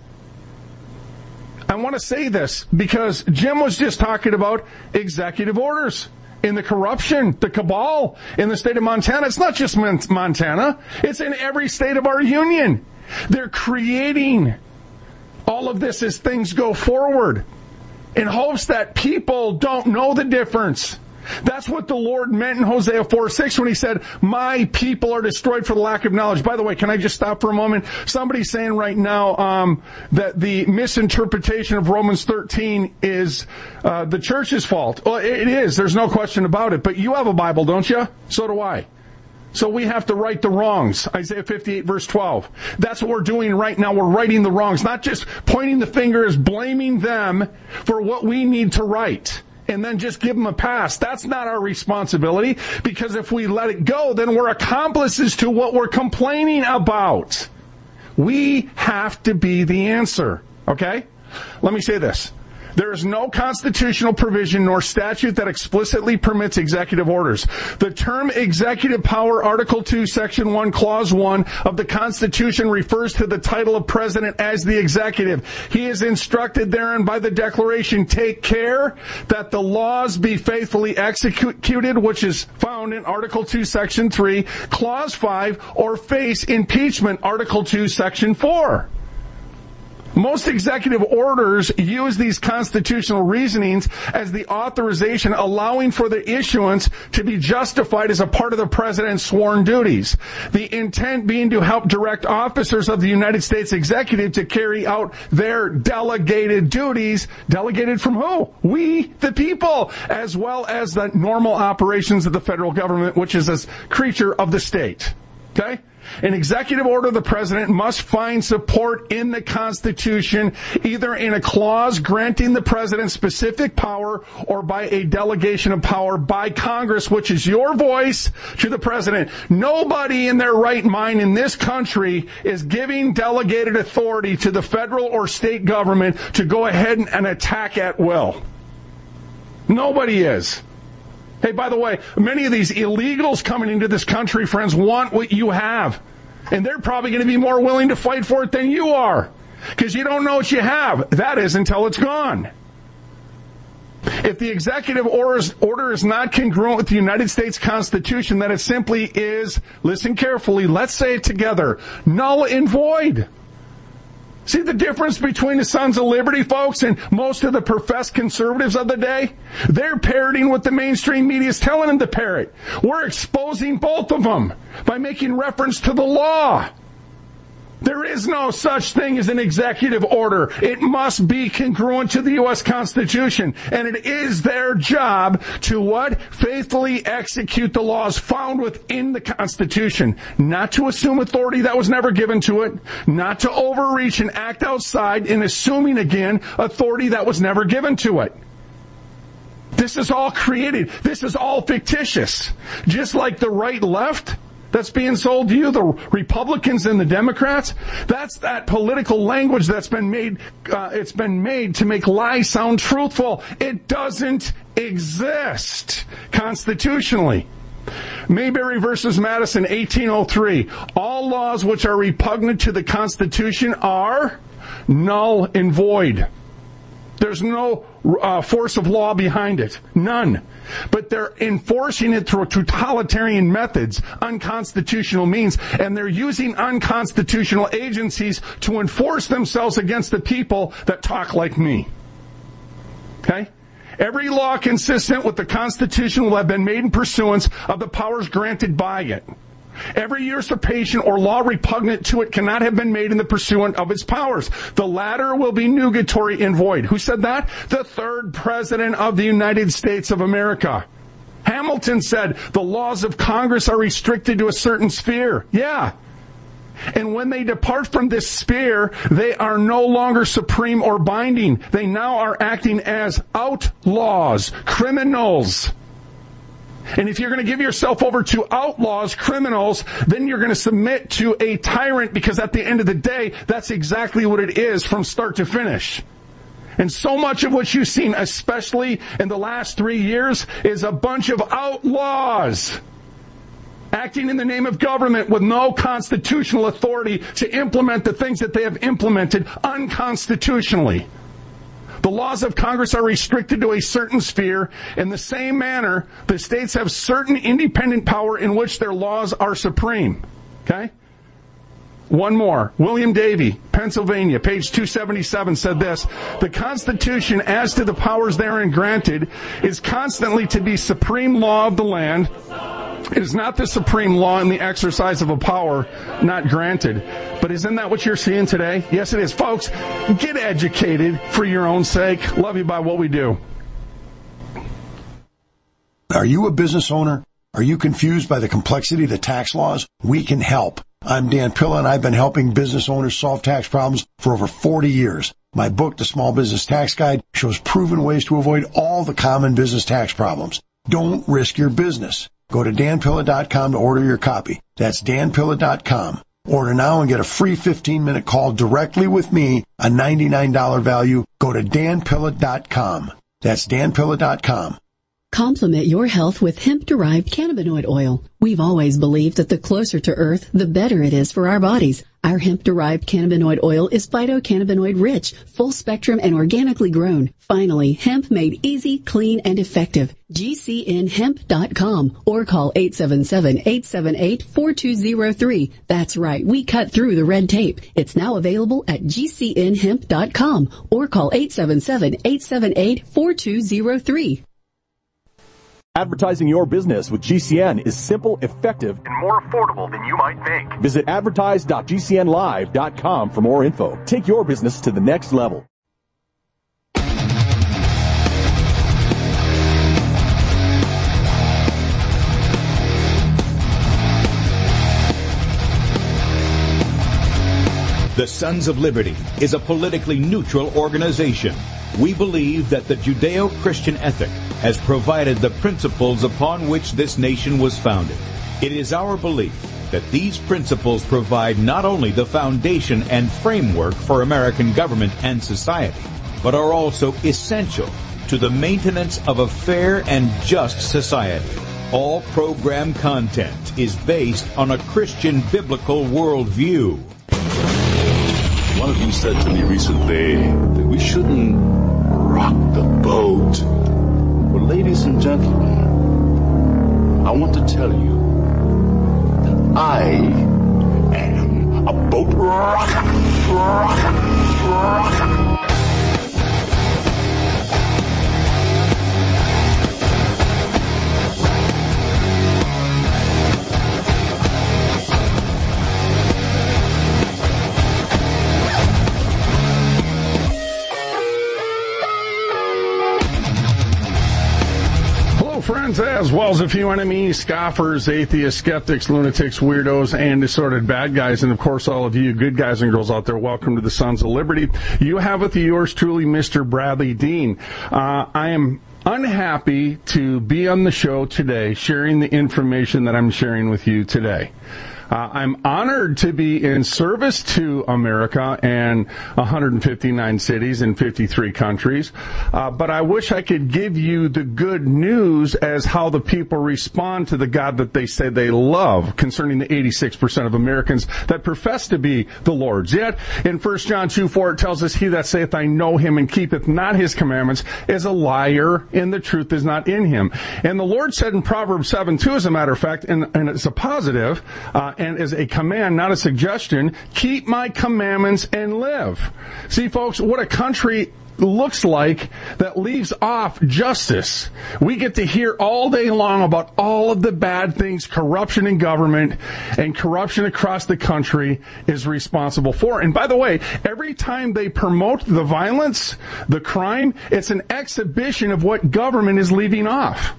I want to say this because Jim was just talking about executive orders. In the corruption, the cabal in the state of Montana. It's not just Montana. It's in every state of our union. They're creating all of this as things go forward in hopes that people don't know the difference. That's what the Lord meant in Hosea four six when he said, my people are destroyed for the lack of knowledge. By the way, can I just stop for a moment? Somebody's saying right now um, that the misinterpretation of Romans thirteen is uh, the church's fault. Well, it is. There's no question about it. But you have a Bible, don't you? So do I. So we have to right the wrongs. Isaiah fifty-eight, verse twelve. That's what we're doing right now. We're righting the wrongs, not just pointing the finger as blaming them for what we need to right. And then just give them a pass. That's not our responsibility, because if we let it go, then we're accomplices to what we're complaining about. We have to be the answer, okay? Let me say this. There is no constitutional provision nor statute that explicitly permits executive orders. The term executive power, Article two, Section one, Clause one of the Constitution refers to the title of president as the executive. He is instructed therein by the declaration, take care that the laws be faithfully executed, which is found in Article two, Section three, Clause five, or face impeachment, Article two, Section four. Most executive orders use these constitutional reasonings as the authorization allowing for the issuance to be justified as a part of the president's sworn duties. The intent being to help direct officers of the United States executive to carry out their delegated duties. Delegated from who? We, the people, as well as the normal operations of the federal government, which is a creature of the state. Okay? An executive order of the president must find support in the Constitution, either in a clause granting the president specific power or by a delegation of power by Congress, which is your voice to the president. Nobody in their right mind in this country is giving delegated authority to the federal or state government to go ahead and attack at will. Nobody is. Hey, by the way, many of these illegals coming into this country, friends, want what you have. And they're probably going to be more willing to fight for it than you are. Because you don't know what you have. That is until it's gone. If the executive order is not congruent with the United States Constitution, then it simply is, listen carefully, let's say it together, null and void. See the difference between the Sons of Liberty, folks, and most of the professed conservatives of the day? They're parroting what the mainstream media is telling them to parrot. We're exposing both of them by making reference to the law. There is no such thing as an executive order. It must be congruent to the U S Constitution. And it is their job to what? Faithfully execute the laws found within the Constitution. Not to assume authority that was never given to it. Not to overreach and act outside in assuming, again, authority that was never given to it. This is all created. This is all fictitious. Just like the right-left that's being sold to you, the Republicans and the Democrats, that's that political language that's been made, uh, it's been made to make lies sound truthful. It doesn't exist constitutionally. Mayberry versus Madison, eighteen oh three. All laws which are repugnant to the Constitution are null and void. There's no uh, force of law behind it. None. But they're enforcing it through totalitarian methods, unconstitutional means, and they're using unconstitutional agencies to enforce themselves against the people that talk like me. Okay? Every law consistent with the Constitution will have been made in pursuance of the powers granted by it. Every usurpation or law repugnant to it cannot have been made in the pursuant of its powers. The latter will be nugatory and void. Who said that? The third President of the United States of America. Hamilton said the laws of Congress are restricted to a certain sphere. Yeah. And when they depart from this sphere, they are no longer supreme or binding. They now are acting as outlaws, criminals. And if you're going to give yourself over to outlaws, criminals, then you're going to submit to a tyrant, because at the end of the day, that's exactly what it is from start to finish. And so much of what you've seen, especially in the last three years, is a bunch of outlaws acting in the name of government with no constitutional authority to implement the things that they have implemented unconstitutionally. The laws of Congress are restricted to a certain sphere. In the same manner, the states have certain independent power in which their laws are supreme. Okay? One more. William Davey, Pennsylvania, page two seventy-seven, said this: the Constitution, as to the powers therein granted, is constantly to be supreme law of the land. It is not the supreme law in the exercise of a power not granted. But isn't that what you're seeing today? Yes, it is. Folks, get educated for your own sake. Love you by what we do. Are you a business owner? Are you confused by the complexity of the tax laws? We can help. I'm Dan Pilla, and I've been helping business owners solve tax problems for over forty years. My book, The Small Business Tax Guide, shows proven ways to avoid all the common business tax problems. Don't risk your business. Go to dan pilla dot com to order your copy. That's dan pilla dot com. Order now and get a free fifteen minute call directly with me, a ninety-nine dollars value. Go to dan pilla dot com. That's dan pilla dot com. Complement your health with hemp-derived cannabinoid oil. We've always believed that the closer to Earth, the better it is for our bodies. Our hemp-derived cannabinoid oil is phytocannabinoid rich, full spectrum, and organically grown. Finally, hemp made easy, clean, and effective. G C N hemp dot com or call eight seven seven, eight seven eight, four two zero three. That's right, we cut through the red tape. It's now available at G C N hemp dot com or call eight seven seven, eight seven eight, four two zero three. Advertising your business with G C N is simple, effective, and more affordable than you might think. Visit advertise dot g c n live dot com for more info. Take your business to the next level. The Sons of Liberty is a politically neutral organization. We believe that the Judeo-Christian ethic has provided the principles upon which this nation was founded. It is our belief that these principles provide not only the foundation and framework for American government and society, but are also essential to the maintenance of a fair and just society. All program content is based on a Christian biblical worldview. One of you said to me recently that we shouldn't rock the boat. Well, ladies and gentlemen, I want to tell you that I am a boat rocker, rocker, rocker. friends, as well as a few enemies, scoffers, atheists, skeptics, lunatics, weirdos, and assorted bad guys. And, of course, all of you good guys and girls out there, welcome to the Sons of Liberty. You have with you yours truly, Mister Bradley Dean. Uh, I am unhappy to be on the show today sharing the information that I'm sharing with you today. Uh, I'm honored to be in service to America and one hundred fifty-nine cities in fifty-three countries, uh, but I wish I could give you the good news as how the people respond to the God that they say they love concerning the eighty-six percent of Americans that profess to be the Lord's. Yet, in First John two four, it tells us, he that saith, I know him, and keepeth not his commandments, is a liar, and the truth is not in him. And the Lord said in Proverbs seven two, as a matter of fact, and, and it's a positive, uh, and as a command, not a suggestion, keep my commandments and live. See, folks, what a country looks like that leaves off justice. We get to hear all day long about all of the bad things corruption in government and corruption across the country is responsible for. And by the way, every time they promote the violence, the crime, it's an exhibition of what government is leaving off.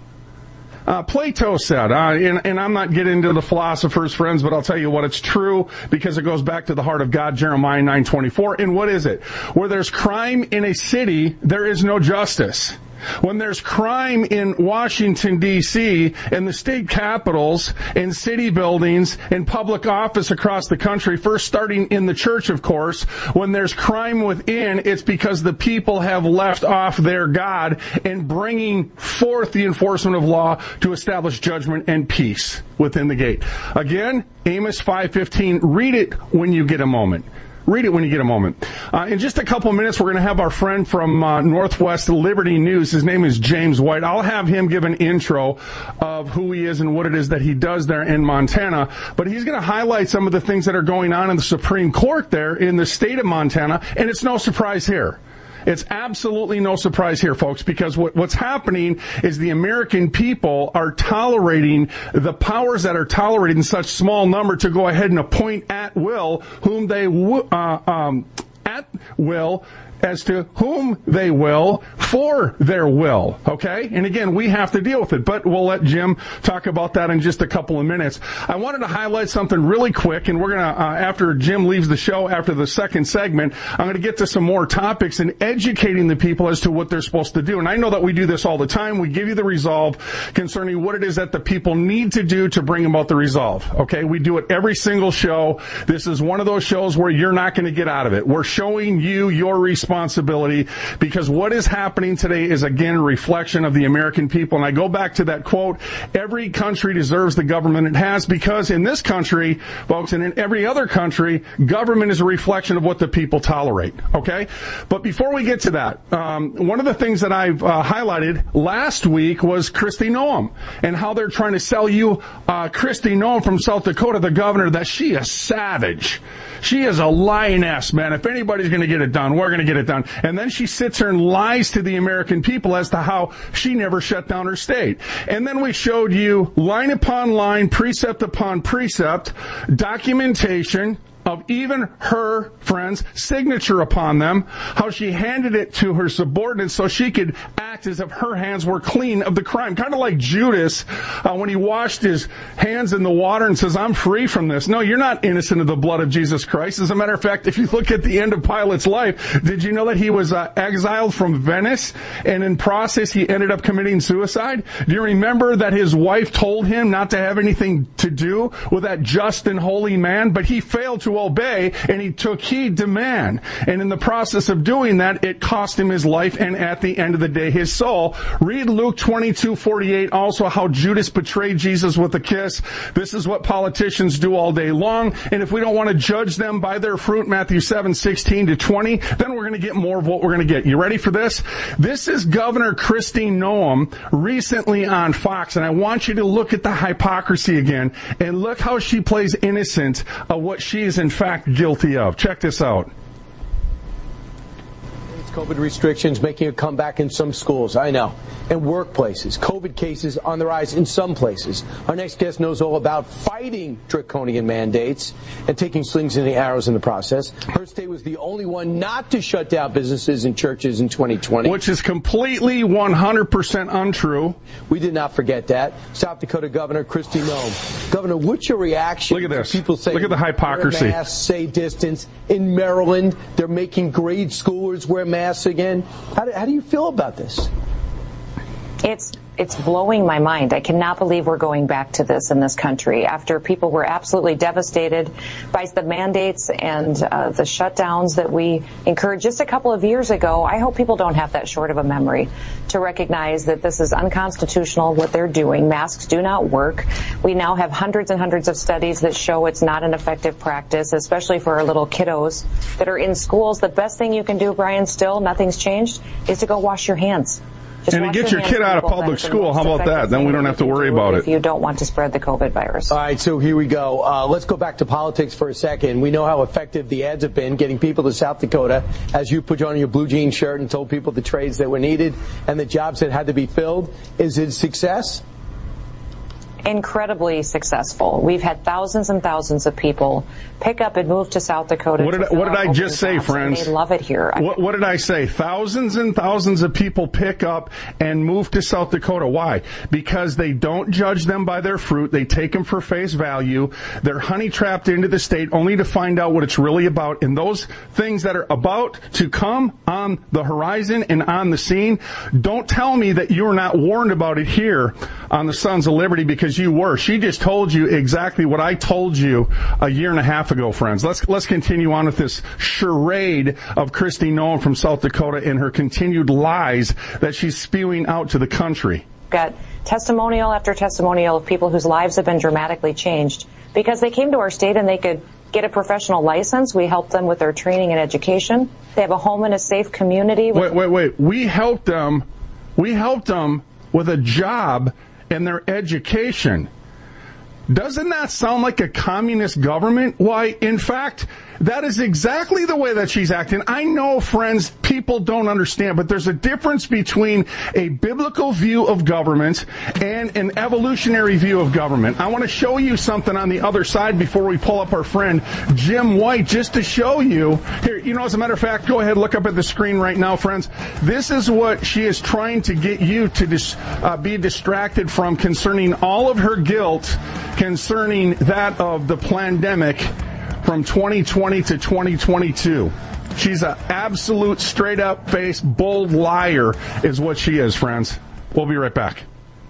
Uh, Plato said, uh, and, and I'm not getting into the philosophers, friends, but I'll tell you what, it's true because it goes back to the heart of God, Jeremiah nine twenty-four. And what is it? Where there's crime in a city, there is no justice. When there's crime in Washington, D C, in the state capitals, in city buildings, in public office across the country, first starting in the church, of course, when there's crime within, it's because the people have left off their God and bringing forth the enforcement of law to establish judgment and peace within the gate. Again, Amos five fifteen, read it when you get a moment. Read it when you get a moment. Uh, in just a couple minutes, we're going to have our friend from uh, Northwest Liberty News. His name is James White. I'll have him give an intro of who he is and what it is that he does there in Montana. But he's going to highlight some of the things that are going on in the Supreme Court there in the state of Montana. And it's no surprise here. It's absolutely no surprise here, folks, because what, what's happening is the American people are tolerating the powers that are tolerated in such small number to go ahead and appoint at will whom they w- uh, um, at will as to whom they will for their will, okay? And again, we have to deal with it, but we'll let Jim talk about that in just a couple of minutes. I wanted to highlight something really quick, and we're going to, uh, after Jim leaves the show, after the second segment, I'm going to get to some more topics and educating the people as to what they're supposed to do. And I know that we do this all the time. We give you the resolve concerning what it is that the people need to do to bring about the resolve, okay? We do it every single show. This is one of those shows where you're not going to get out of it. We're showing you your responsibility responsibility because what is happening today is again a reflection of the American people. And I go back to that quote, every country deserves the government it has, because in this country, folks, and in every other country, government is a reflection of what the people tolerate, okay? But before we get to that, um, one of the things that I've uh, highlighted last week was Kristi Noem and how they're trying to sell you uh, Kristi Noem from South Dakota, the governor, that she is savage. She is a lioness, man. If anybody's going to get it done, we're going to get it done. And then she sits here and lies to the American people as to how she never shut down her state. And then we showed you line upon line, precept upon precept, documentation of even her friend's signature upon them, how she handed it to her subordinates so she could act as if her hands were clean of the crime. Kind of like Judas uh, when he washed his hands in the water and says, I'm free from this. No, you're not innocent of the blood of Jesus Christ. As a matter of fact, if you look at the end of Pilate's life, did you know that he was uh, exiled from Venice, and in process he ended up committing suicide? Do you remember that his wife told him not to have anything to do with that just and holy man? But he failed to obey, and he took heed to man. And in the process of doing that, it cost him his life, and at the end of the day, his soul. Read Luke twenty-two forty-eight, also how Judas betrayed Jesus with a kiss. This is what politicians do all day long. And if we don't want to judge them by their fruit, Matthew seven sixteen to twenty, then we're going to get more of what we're going to get. You ready for this? This is Governor Kristi Noem recently on Fox, and I want you to look at the hypocrisy again, and look how she plays innocent of what she is in fact guilty of. Check this out. COVID restrictions making a comeback in some schools, I know, and workplaces. COVID cases on the rise in some places. Our next guest knows all about fighting draconian mandates and taking slings and arrows in the process. Her state was the only one not to shut down businesses and churches in twenty twenty. Which is completely one hundred percent untrue. We did not forget that. South Dakota Governor Kristi Noem. Governor, what's your reaction? Look at this. To people saying, look at the hypocrisy. Wear masks, say distance. In Maryland, they're making grade schoolers wear masks again. How do, how do you feel about this? It's it's blowing my mind. I cannot believe we're going back to this in this country after people were absolutely devastated by the mandates and uh, the shutdowns that we incurred just a couple of years ago. I hope people don't have that short of a memory to recognize that this is unconstitutional, what they're doing. Masks do not work. We now have hundreds and hundreds of studies that show it's not an effective practice, especially for our little kiddos that are in schools. The best thing you can do, Brian, still, nothing's changed, is to go wash your hands. Just and to get your, your kid out of public school, how about that? Then we don't have to worry about it. If you don't want to spread the COVID virus. All right, so here we go. Uh, let's go back to politics for a second. We know how effective the ads have been getting people to South Dakota as you put on your blue jean shirt and told people the trades that were needed and the jobs that had to be filled. Is it a success? Incredibly successful. We've had thousands and thousands of people pick up and move to South Dakota. What did, I, what did I just say, friends? They love it here. What, what did I say? Thousands and thousands of people pick up and move to South Dakota. Why? Because they don't judge them by their fruit. They take them for face value. They're honey trapped into the state only to find out what it's really about. And those things that are about to come on the horizon and on the scene, don't tell me that you're not warned about it here on the Sons of Liberty, because you were. She just told you exactly what I told you a year and a half ago, friends. Let's let's continue on with this charade of Kristi Noem from South Dakota and her continued lies that she's spewing out to the country. Got testimonial after testimonial of people whose lives have been dramatically changed because they came to our state and they could get a professional license. We helped them with their training and education. They have a home in a safe community. Wait, wait, wait. We helped them. We helped them with a job and their education. Doesn't that sound like a communist government? Why, in fact, that is exactly the way that she's acting. I know, friends, people don't understand, but there's a difference between a biblical view of government and an evolutionary view of government. I want to show you something on the other side before we pull up our friend Jim White, just to show you. Here, you know, as a matter of fact, go ahead, look up at the screen right now, friends. This is what she is trying to get you to dis, uh, be distracted from concerning all of her guilt concerning that of the pandemic from twenty twenty to twenty twenty-two. She's an absolute straight-up face, bold liar is what she is, friends. We'll be right back.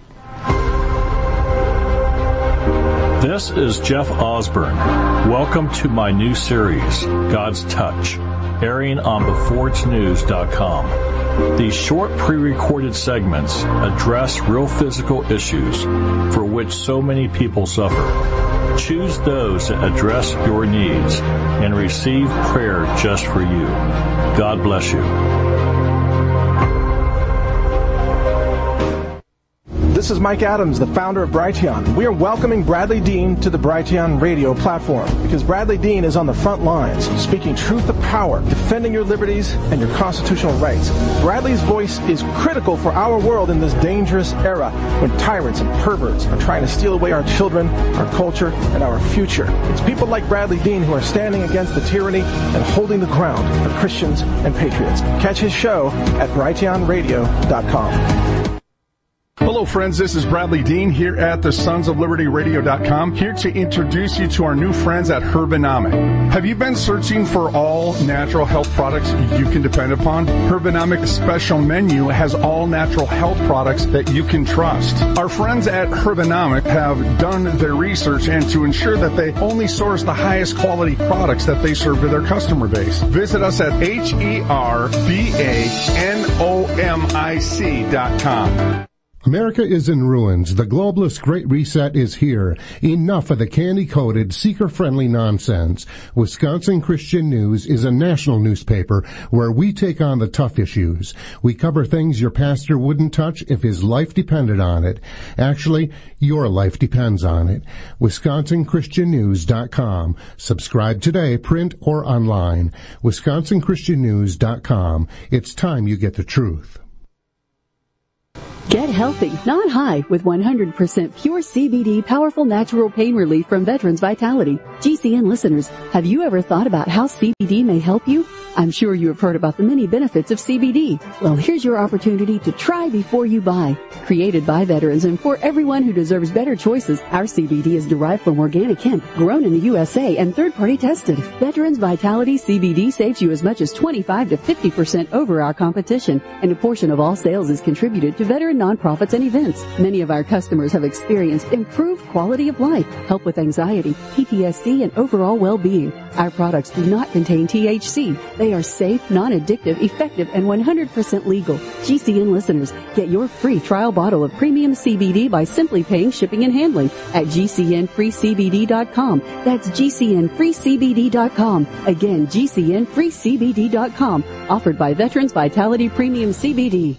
This is Jeff Osborne. Welcome to my new series, God's Touch, airing on the forge news dot com. These short pre-recorded segments address real physical issues for which so many people suffer. Choose those that address your needs and receive prayer just for you. God bless you. This is Mike Adams, the founder of Brighteon. We are welcoming Bradley Dean to the Brighteon radio platform because Bradley Dean is on the front lines, speaking truth to power, defending your liberties and your constitutional rights. Bradley's voice is critical for our world in this dangerous era when tyrants and perverts are trying to steal away our children, our culture, and our future. It's people like Bradley Dean who are standing against the tyranny and holding the ground for Christians and patriots. Catch his show at Brighteon radio dot com. Hello, friends. This is Bradley Dean here at the Sons of Liberty Radio dot com, here to introduce you to our new friends at Herbanomic. Have you been searching for all natural health products you can depend upon? Herbanomic's special menu has all natural health products that you can trust. Our friends at Herbanomic have done their research and to ensure that they only source the highest quality products that they serve to their customer base. Visit us at H E R B A N O M I C dot com. America is in ruins. The globalist Great Reset is here. Enough of the candy-coated, seeker-friendly nonsense. Wisconsin Christian News is a national newspaper where we take on the tough issues. We cover things your pastor wouldn't touch if his life depended on it. Actually, your life depends on it. Wisconsin Christian News dot com. Subscribe today, print or online. Wisconsin Christian News dot com. It's time you get the truth. Get healthy, not high, with one hundred percent pure C B D powerful natural pain relief from Veterans Vitality. G C N listeners, have you ever thought about how C B D may help you? I'm sure you have heard about the many benefits of C B D. Well, here's your opportunity to try before you buy. Created by veterans and for everyone who deserves better choices, our C B D is derived from organic hemp, grown in the U S A and third-party tested. Veterans Vitality C B D saves you as much as twenty-five to fifty percent over our competition, and a portion of all sales is contributed to veteran nonprofits and events. Many of our customers have experienced improved quality of life, help with anxiety, P T S D, and overall well-being. Our products do not contain T H C. They are safe, non-addictive, effective, and one hundred percent legal. G C N listeners, get your free trial bottle of premium C B D by simply paying shipping and handling at G C N free C B D dot com. That's G C N free C B D dot com. Again, G C N free C B D dot com. Offered by Veterans Vitality Premium C B D.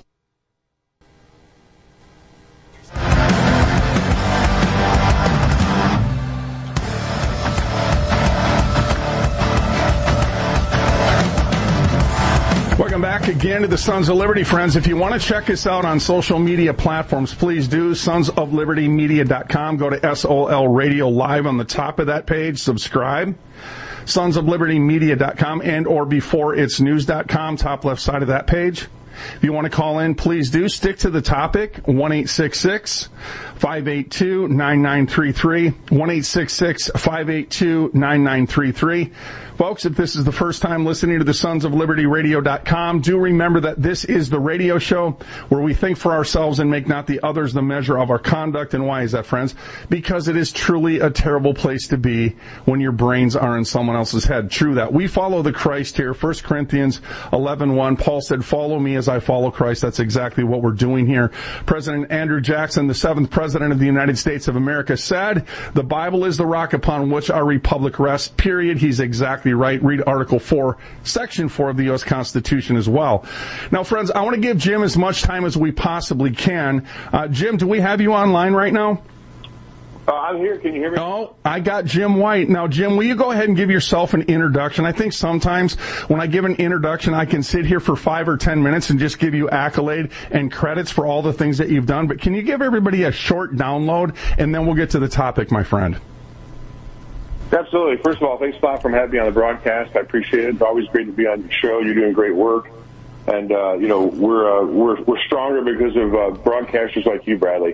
Welcome back again to the Sons of Liberty, friends. If you want to check us out on social media platforms, please do. sons of liberty media dot com. Go to S O L Radio Live on the top of that page. Subscribe. sons of liberty media dot com and or before it's news dot com, top left side of that page. If you want to call in, please do. Stick to the topic, one eight six six, five eight two, nine nine three three, one eight six six, five eight two, nine nine three three. Folks, if this is the first time listening to the sons of liberty radio dot com, do remember that this is the radio show where we think for ourselves and make not the others the measure of our conduct. And why is that, friends? Because it is truly a terrible place to be when your brains are in someone else's head. True that. We follow the Christ here. First Corinthians eleven one, Paul said, follow me as I follow Christ. That's exactly what we're doing here. President Andrew Jackson, the seventh president of the United States of America, said, the Bible is the rock upon which our republic rests, period. He's exactly right. Read Article four, Section four of the U S Constitution as well. Now, friends, I want to give Jim as much time as we possibly can. Uh, Jim, do we have you online right now? Uh, I'm here. Can you hear me? Oh, I got Jim White. Now, Jim, will you go ahead and give yourself an introduction? I think sometimes when I give an introduction, I can sit here for five or ten minutes and just give you accolade and credits for all the things that you've done. But can you give everybody a short download, and then we'll get to the topic, my friend? Absolutely. First of all, thanks, Bob, for having me on the broadcast. I appreciate it. It's always great to be on your show. You're doing great work. And, uh, you know, we're, uh, we're, we're stronger because of uh, broadcasters like you, Bradley.